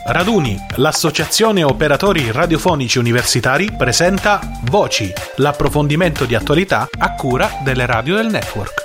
Raduni, l'associazione operatori radiofonici universitari presenta Voci, l'approfondimento di attualità a cura delle radio del network.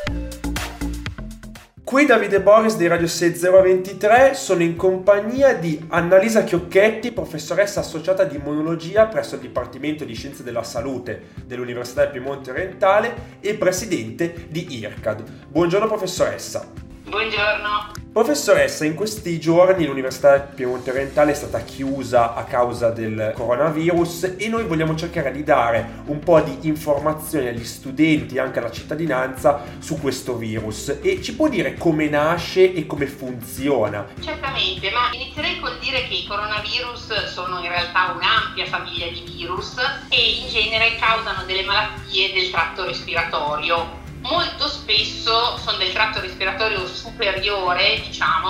Qui Davide Boris di Radio 6023, sono in compagnia di Annalisa Chiocchetti, professoressa associata di immunologia presso il Dipartimento di Scienze della Salute dell'Università del Piemonte Orientale e presidente di IRCAD. Buongiorno professoressa. Buongiorno. Professoressa, in questi giorni l'Università del Piemonte Orientale è stata chiusa a causa del coronavirus e noi vogliamo cercare di dare un po' di informazioni agli studenti e anche alla cittadinanza su questo virus. E ci può dire come nasce e come funziona? Certamente, ma inizierei col dire che i coronavirus sono in realtà un'ampia famiglia di virus e in genere causano delle malattie del tratto respiratorio. Molto spesso sono del tratto respiratorio superiore,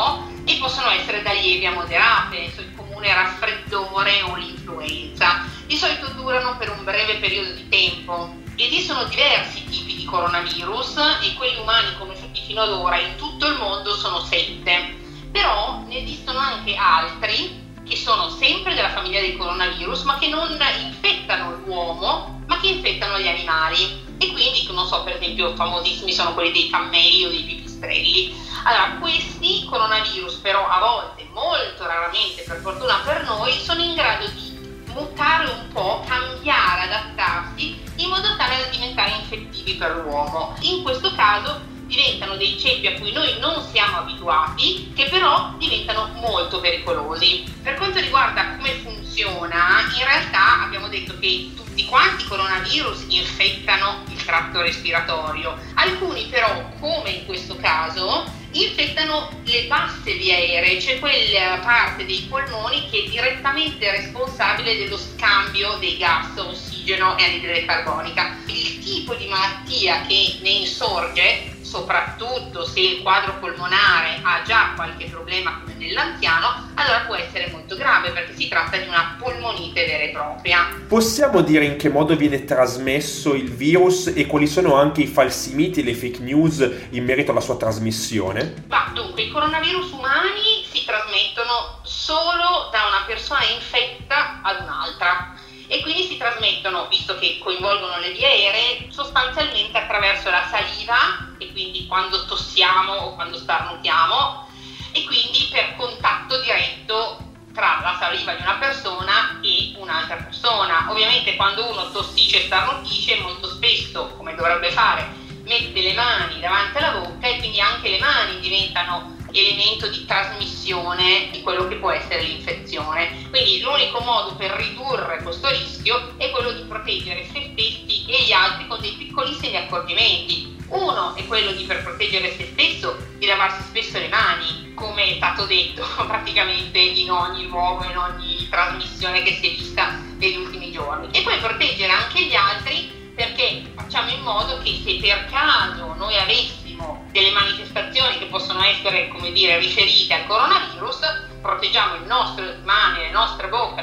e possono essere da lievi a moderate, il comune raffreddore o l'influenza. Di solito durano per un breve periodo di tempo. Esistono diversi tipi di coronavirus e quelli umani conosciuti fino ad ora in tutto il mondo sono 7. Però ne esistono anche altri che sono sempre della famiglia dei coronavirus, ma che non infettano l'uomo, ma che infettano gli animali. E quindi, per esempio, famosissimi sono quelli dei cammelli o dei pipistrelli. Allora, questi coronavirus però a volte, molto raramente per fortuna per noi, sono in grado di mutare un po', cambiare, adattarsi, in modo tale da diventare infettivi per l'uomo. In questo caso diventano dei ceppi a cui noi non siamo abituati, che però diventano molto pericolosi. Per quanto riguarda come funziona, in realtà abbiamo detto che tutti quanti i coronavirus infettano il tratto respiratorio. Alcuni però, come in questo caso, infettano le basse vie aeree, cioè quella parte dei polmoni che è direttamente responsabile dello scambio dei gas ossigeno e anidride carbonica. Il tipo di malattia che ne insorge, soprattutto se il quadro polmonare ha già qualche problema come nell'anziano, allora può essere molto grave perché si tratta di una polmonite vera e propria. Possiamo dire in che modo viene trasmesso il virus e quali sono anche i falsi miti e le fake news in merito alla sua trasmissione? Dunque, i coronavirus umani si trasmettono solo da una persona infetta ad un'altra. E quindi si trasmettono, visto che coinvolgono le vie aeree, sostanzialmente attraverso la saliva, e quindi quando tossiamo o quando starnutiamo, e quindi per contatto diretto tra la saliva di una persona e un'altra persona. Ovviamente quando uno tossisce e starnutisce, molto spesso, come dovrebbe fare, mette le mani davanti alla bocca e quindi anche le mani diventano elemento di trasmissione di quello che può essere l'infezione. Quindi l'unico modo per ridurre questo rischio è quello di proteggere se stessi e gli altri con dei piccolissimi accorgimenti. Uno è quello di, per proteggere se stesso, di lavarsi spesso le mani, come è stato detto praticamente in ogni luogo, in ogni trasmissione che si è vista negli ultimi giorni. E poi proteggere anche gli altri, perché facciamo in modo che se per caso noi avessimo delle manifestazioni che possono essere, riferite al coronavirus, proteggiamo le nostre mani, le nostre bocche,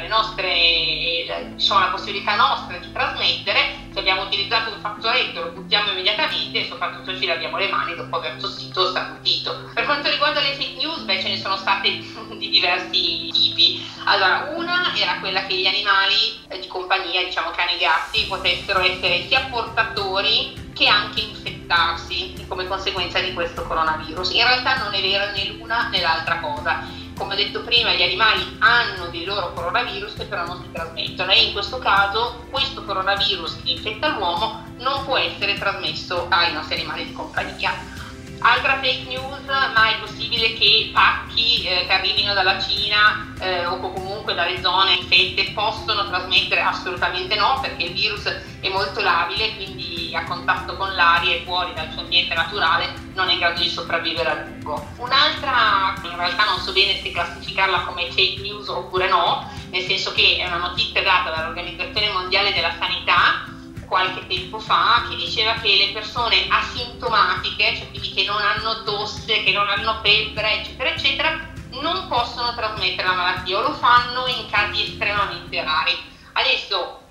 la possibilità nostra di trasmettere. Se abbiamo utilizzato un fazzoletto lo buttiamo immediatamente e soprattutto ci laviamo le mani dopo aver tossito o starnutito. Per quanto riguarda le fake news, ce ne sono state di diversi tipi. Allora, una era quella che gli animali di compagnia, cani e gatti, potessero essere sia portatori che anche infettarsi come conseguenza di questo coronavirus. In realtà non è vero né l'una né l'altra cosa. Come ho detto prima, gli animali hanno dei loro coronavirus che però non si trasmettono, e in questo caso questo coronavirus che infetta l'uomo non può essere trasmesso ai nostri animali di compagnia. Altra fake news: ma è possibile che pacchi che arrivino dalla Cina o comunque dalle zone infette possono trasmettere? Assolutamente no, perché il virus è molto labile, quindi a contatto con l'aria e fuori dal suo ambiente naturale non è in grado di sopravvivere a lungo. Un'altra, in realtà non so bene se classificarla come fake news oppure no, nel senso che è una notizia data dall'Organizzazione Mondiale della Sanità qualche tempo fa, che diceva che le persone asintomatiche, cioè quindi che non hanno tosse, che non hanno febbre, eccetera eccetera, non possono trasmettere la malattia o lo fanno in casi estremamente rari. Adesso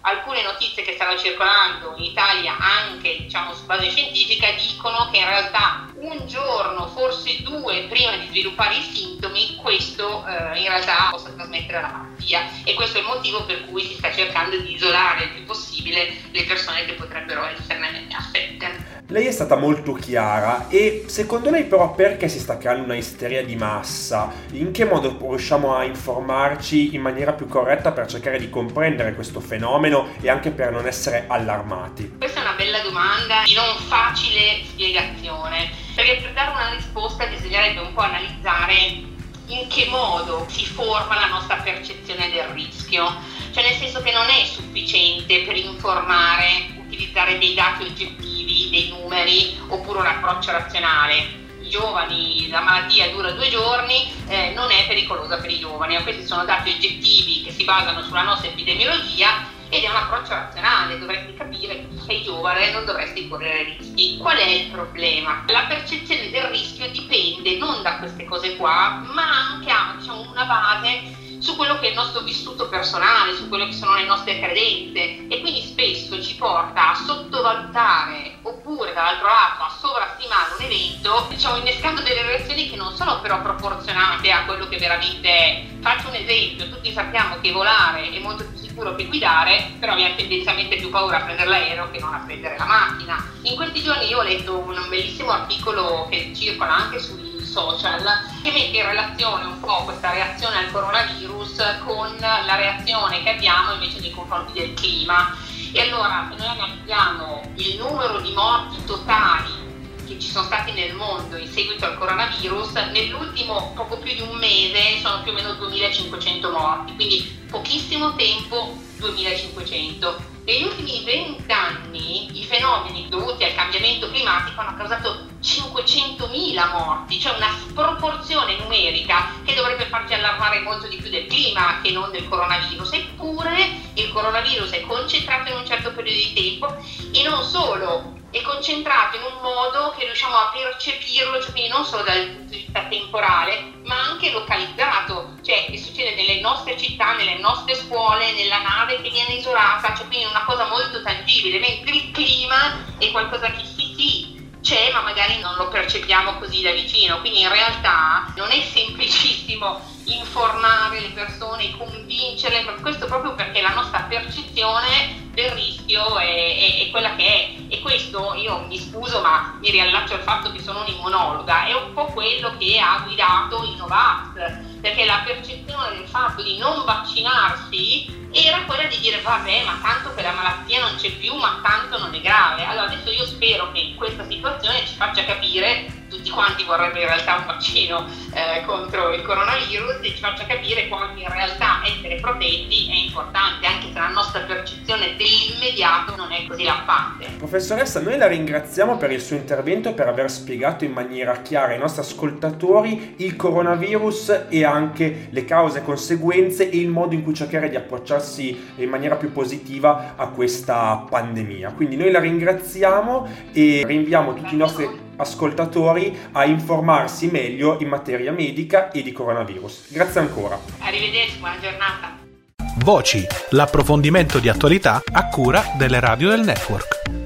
alcune notizie che stanno circolando in Italia, anche diciamo su base scientifica, dicono che in realtà un giorno, forse 2 prima di sviluppare i sintomi, questo in realtà possa trasmettere la malattia, e questo è il motivo per cui si sta cercando di isolare il più possibile le persone che potrebbero esserne affette. Lei è stata molto chiara, e secondo lei però perché si sta creando una isteria di massa? In che modo riusciamo a informarci in maniera più corretta per cercare di comprendere questo fenomeno e anche per non essere allarmati? Questa è una bella domanda di non facile spiegazione, perché per dare una risposta bisognerebbe un po' analizzare in che modo si forma la nostra percezione del rischio, cioè nel senso che non è sufficiente per informare utilizzare dei dati oggettivi, dei numeri oppure un approccio razionale. I giovani, la malattia dura 2 giorni, non è pericolosa per i giovani, questi sono dati oggettivi che si basano sulla nostra epidemiologia ed è un approccio razionale. Dovresti capire che se sei giovane non dovresti correre rischi. Qual è il problema? La percezione del rischio dipende non da queste cose qua, ma anche ha una base su quello che è il nostro vissuto personale, su quello che sono le nostre credenze, e quindi spesso ci porta a sottovalutare oppure dall'altro lato a sovrastimare un evento, innescando delle reazioni che non sono però proporzionate a quello che veramente è. Faccio un esempio: tutti sappiamo che volare è molto più sicuro che guidare, però abbiamo tendenzialmente più paura a prendere l'aereo che non a prendere la macchina. In questi giorni io ho letto un bellissimo articolo che circola anche sui social, che mette in relazione un po' questa reazione al coronavirus con la reazione che abbiamo invece nei confronti del clima. E allora, se noi analizziamo il numero di morti totali che ci sono stati nel mondo in seguito al coronavirus, nell'ultimo poco più di un mese sono più o meno 2500 morti, quindi pochissimo tempo 2500. Negli ultimi 20 anni i fenomeni dovuti al cambiamento climatico hanno causato 500.000 morti, cioè una sproporzione numerica che dovrebbe farci allarmare molto di più del clima che non del coronavirus. Eppure il coronavirus è concentrato in un certo periodo di tempo, e non solo, è concentrato in un modo che riusciamo a percepirlo, cioè quindi non solo dal punto di vista temporale, ma anche localizzato, cioè che succede nelle nostre città, nelle nostre scuole, nella nave che viene isolata, cioè quindi una cosa molto tangibile, mentre il clima è qualcosa che sì c'è, ma magari non lo percepiamo così da vicino. Quindi in realtà non è semplicissimo informare le persone, convincerle, ma questo proprio perché la nostra percezione del rischio è quella che è. E questo, io mi scuso ma mi riallaccio al fatto che sono un'immunologa, è un po' quello che ha guidato i Novax, perché la percezione del fatto di non vaccinarsi era quella di dire vabbè, ma tanto quella malattia non c'è più, ma tanto non è grave. Allora adesso io spero che in questa situazione ci faccia capire, tutti quanti vorrebbero in realtà un vaccino contro il coronavirus, e ci faccia capire quanto in realtà essere protetti è importante, anche se la nostra percezione dell'immediato non è così lampante. Professoressa, noi la ringraziamo per il suo intervento e per aver spiegato in maniera chiara ai nostri ascoltatori il coronavirus e anche le cause e conseguenze e il modo in cui cercare di approcciarsi in maniera più positiva a questa pandemia. Quindi noi la ringraziamo e rinviamo tutti i nostri ascoltatori a informarsi meglio in materia medica e di coronavirus. Grazie ancora. Arrivederci, buona giornata. Voci, l'approfondimento di attualità a cura delle radio del network.